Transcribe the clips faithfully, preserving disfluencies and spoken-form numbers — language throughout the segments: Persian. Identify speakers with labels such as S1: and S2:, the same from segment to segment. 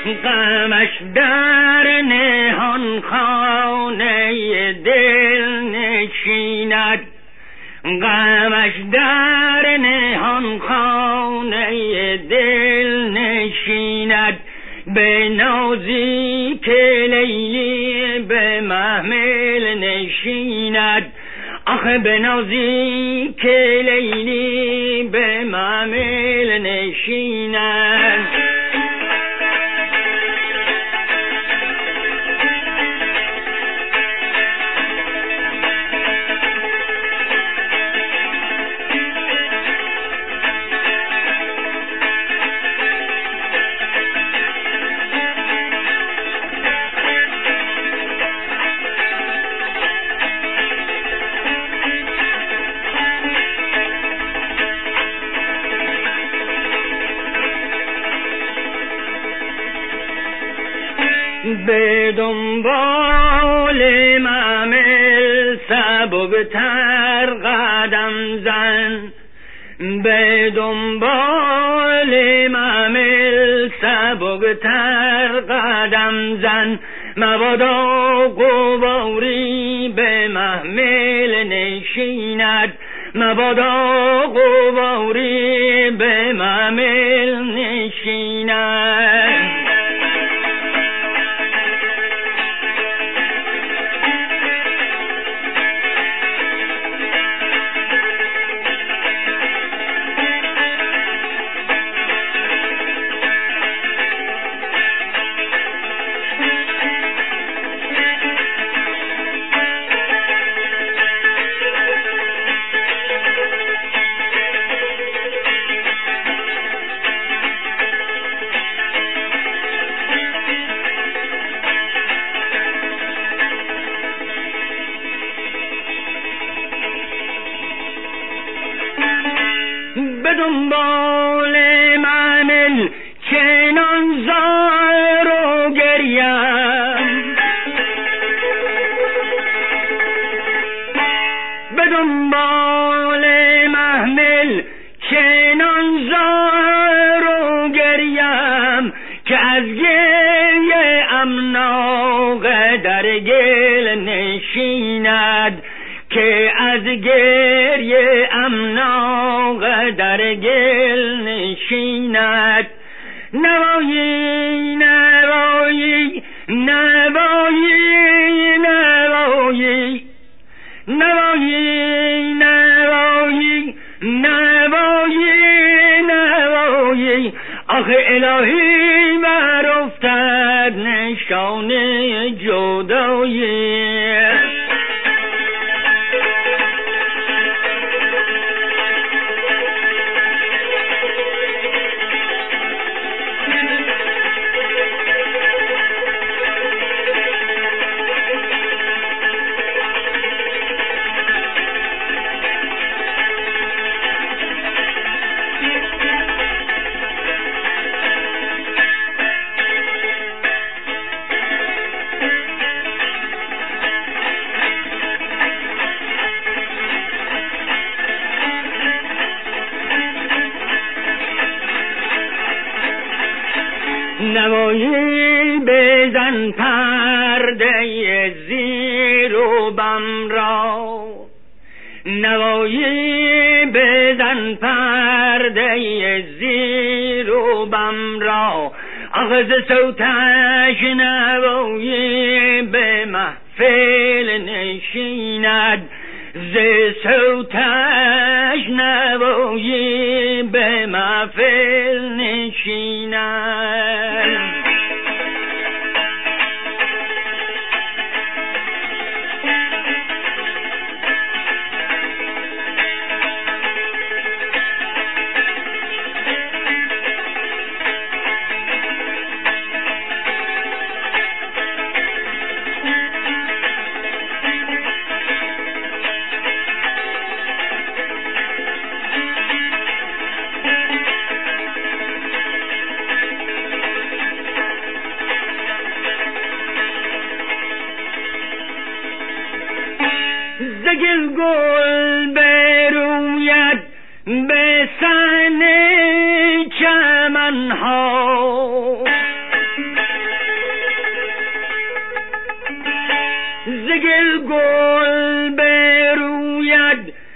S1: غمش در نهان خانه دل نشیند، غمش در نهان خانه دل نشیند. به نازی که لیلی به محمل نشیند، آخه به نازی که لیلی به محمل نشیند. به دنبال محمل سبکتر قدم زن، به دنبال محمل سبکتر قدم زن. مبادا غباری به محمل نشیند، مبادا غباری به محمل نشیند. به دنبال محمل چنان زار و گریم، به دنبال محمل چنان زار و گریم که از گریه امناغ در گل نشیند، که از گریه امناغ در گل نشیند. نوایی نوایی نوایی نوایی نوایی نوایی نوایی نوایی آخه الهی بر افتد نشان جدایی. نوایی بزن پرده زیر و بم را، نوایی بزن پرده زیر و بم را. آغاز صوتش نوایی به محفل نشیند، ز صوتش نوایی به محفل نشیند.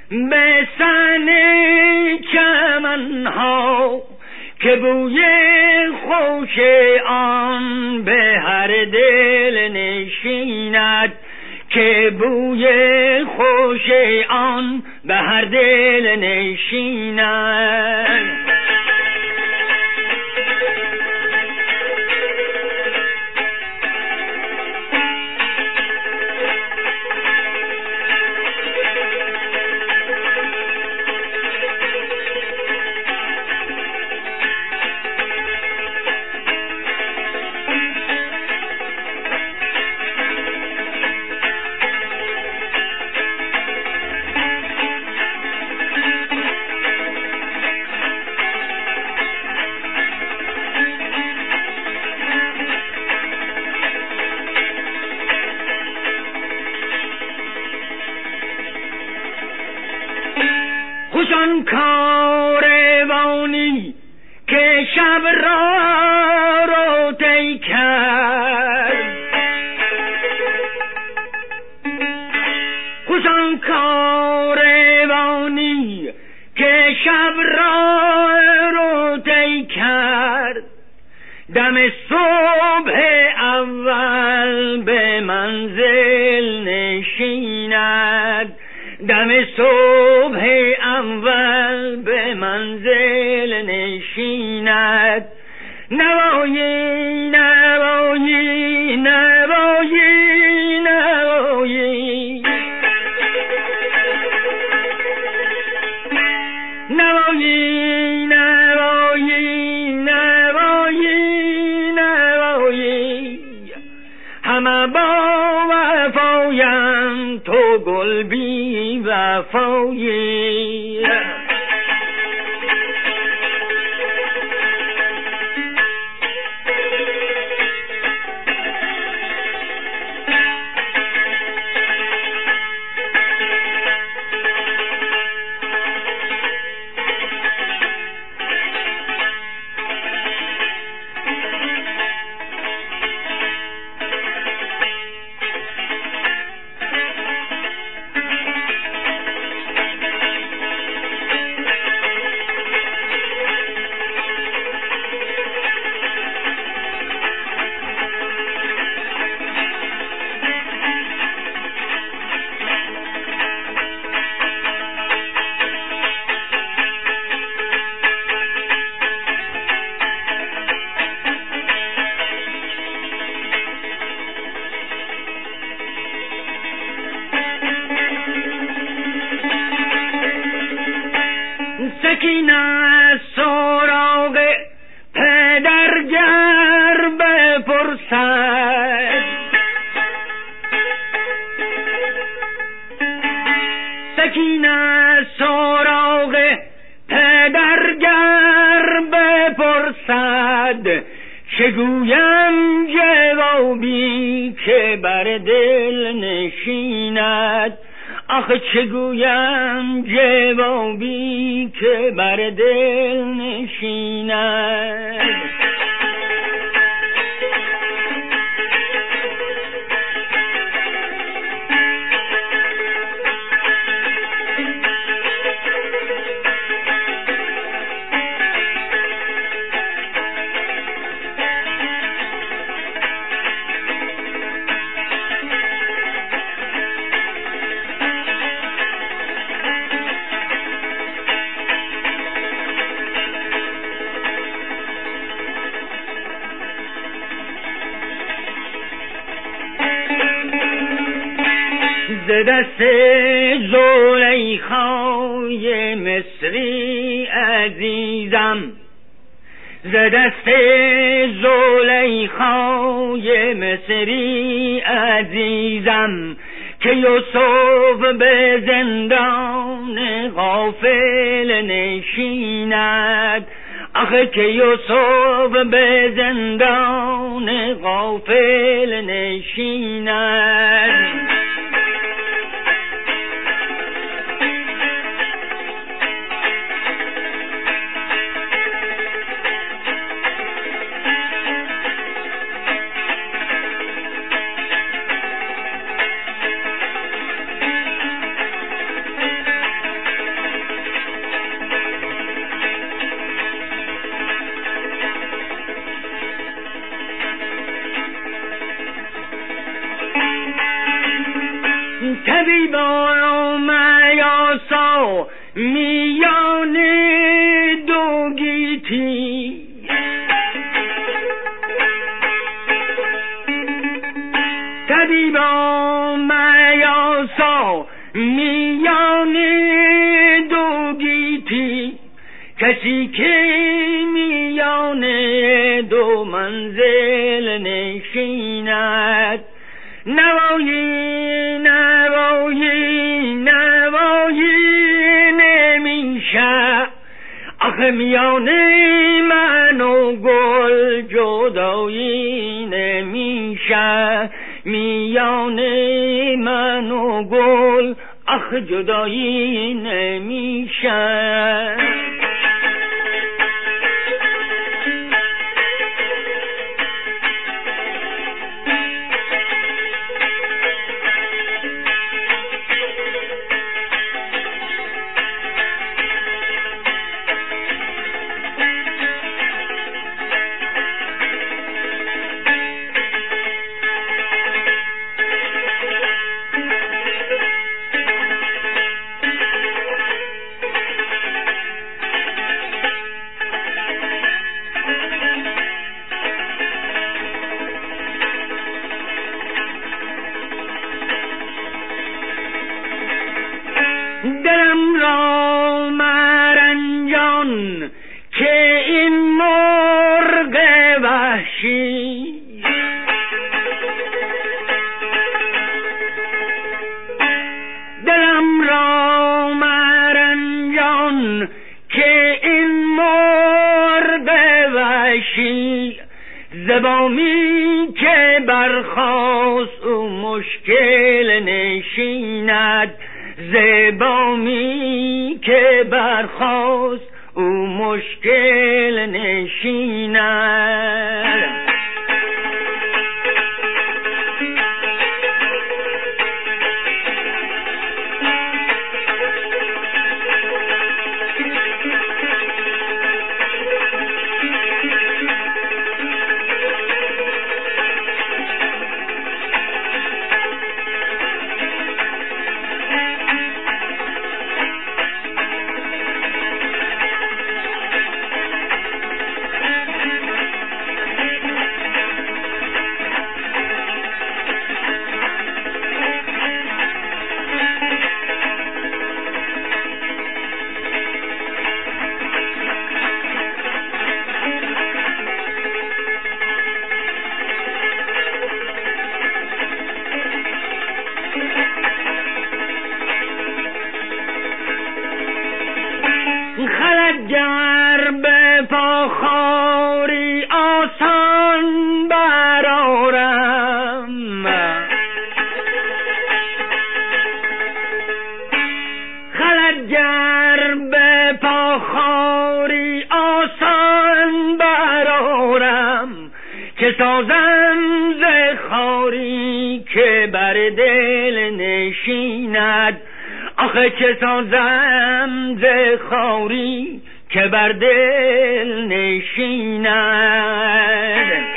S1: به سن چمنها که بوی خوش آن به هر دل نشیند، که بوی خوش آن به هر دل نشیند. خوشان کاروانی که شب را رو طی کرد، خوشان کاروانی که شب را رو طی کرد، دم صبح اول به منزل نشیند، دم صبح اول به منزل نشیند. نوایی نوایی نوایی نوایی نوایی نوایی نوایی نوایی همه با وفایم تو گل بی وفایی. سکینه سراغ پدر گر بپرسد، سکینه سراغ پدر گر بپرسد، چگویم جوابی که بر دل نشیند، آخه چگویم جوابی که بر دل نشیند. ز دست زلیخای مصری عزیزم، ز دست زلیخای مصری عزیزم، که یوسف به زندان غافل نشیند، آخه که یوسف به زندان غافل نشیند. آسا میان دو گیتی طبیبا میاسا میان دو گیتی کسی که میان دو منزل نشیند نوایی نوایی نوایی نمیشه آخه میان من و گل جدایی نمیشه میان من و گل آخ جدایی نمیشه دلم را مرنجان که این مرغ وحشی دلم را مرنجان که این مرغ وحشی زبامی که برخاست او مشکل نشیند زبامی که برخاست او مشکل نشیند خلجر به پاخاری آسان برارم خلجر به پاخاری آسان برارم که سازم ز خاری که بر دل نشیند آخه چه سازم ز خاری که بر دل نشیند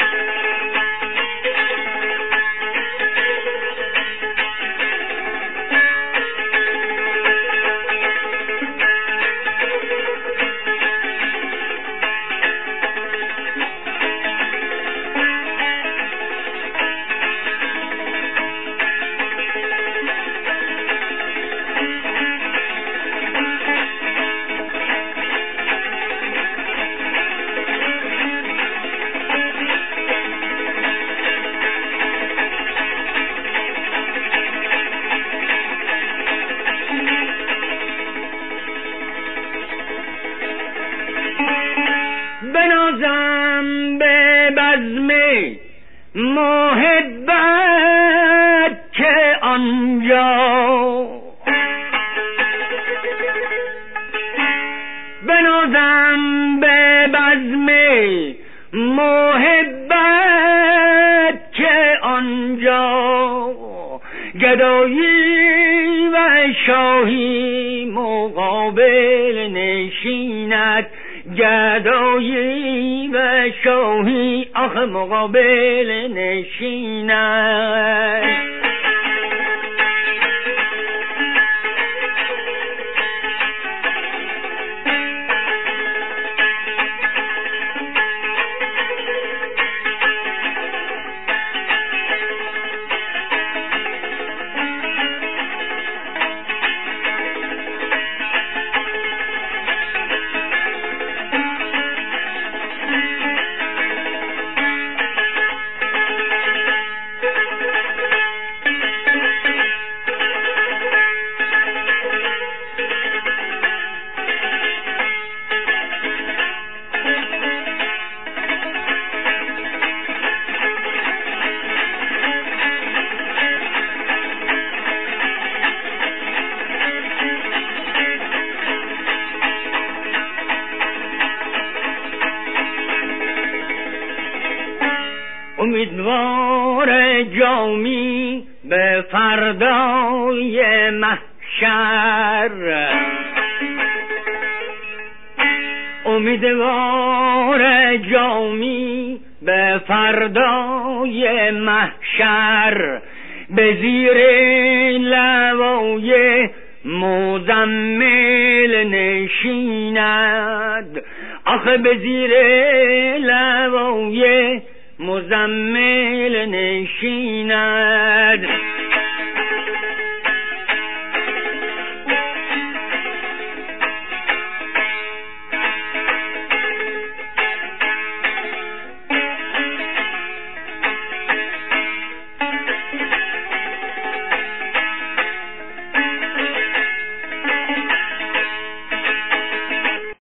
S1: بنازم به بزم محبت که آنجا بنازم به بزم محبت که آنجا گدایی و شاهی مقابل نشیند گدایی و شاهی آخ مقابل نشیند امیدوار جامی به فردای محشر، امیدوار جامی به فردای محشر، به زیر لوای مزمل نشیند، آخه به زیر لوای مزمل نشیند.